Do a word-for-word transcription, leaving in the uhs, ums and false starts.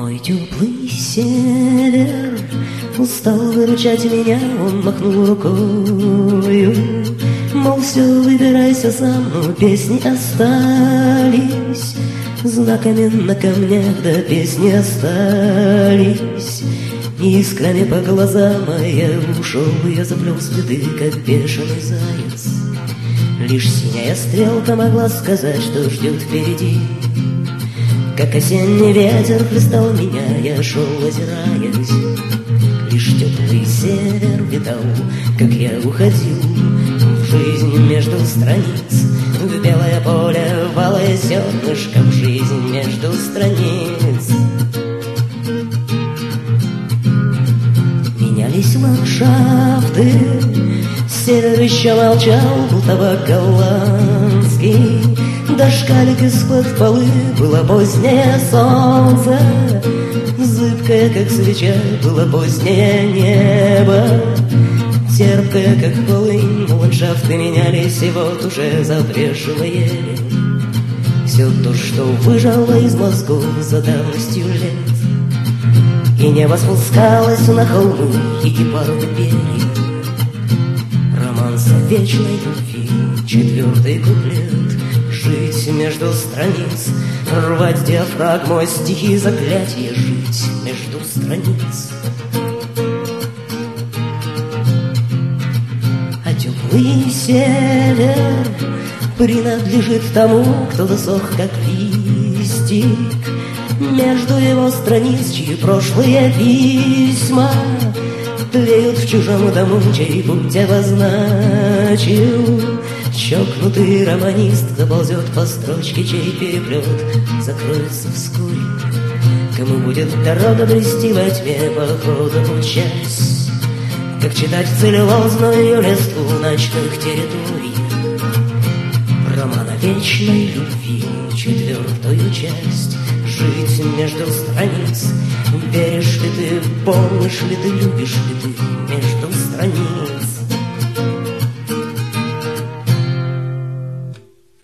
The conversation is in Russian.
Мой теплый север устал выручать меня, он махнул рукою, мол, все, выбирайся сам, но песни остались знаками на камнях, да песни остались искрами по глазам, а я ушел, я заплел следы, как бешеный заяц. Лишь синяя стрелка могла сказать, что ждет впереди. Как осенний ветер хлестал меня, я шел, озираясь. Лишь теплый север витал, как я уходил в жизнь между страниц, в белое поле, в алое зернышко, в жизнь между страниц. Менялись ландшафты, север еще молчал, был табак голландский. Дождь из-под полы, было позднее солнце, зыбкое, как свеча, было позднее небо, терпкое, как полынь. Ландшафты менялись, и вот уже запрешивали все то, что выжало из мозгов за давностью лет. И небо спускалось на холмы, и гепарды пели романс о вечной любви, четвертый куплет. Жить между страниц, рвать диафрагмой стихи, заклятие, жить между страниц. А теплый север принадлежит тому, кто засох, как листик, между его страниц, чьи прошлые письма тлеют в чужом дому, чей путь обозначил чокнутый романист. Заползет по строчке, чей переплет закроется вскоре. Кому будет дорога брести во тьме, походу учась, как читать целлюлозную листву ночных территорий. Роман о вечной любви, четвертую часть. Жить между страниц. Веришь ли ты, помнишь ли ты, любишь ли ты между страниц?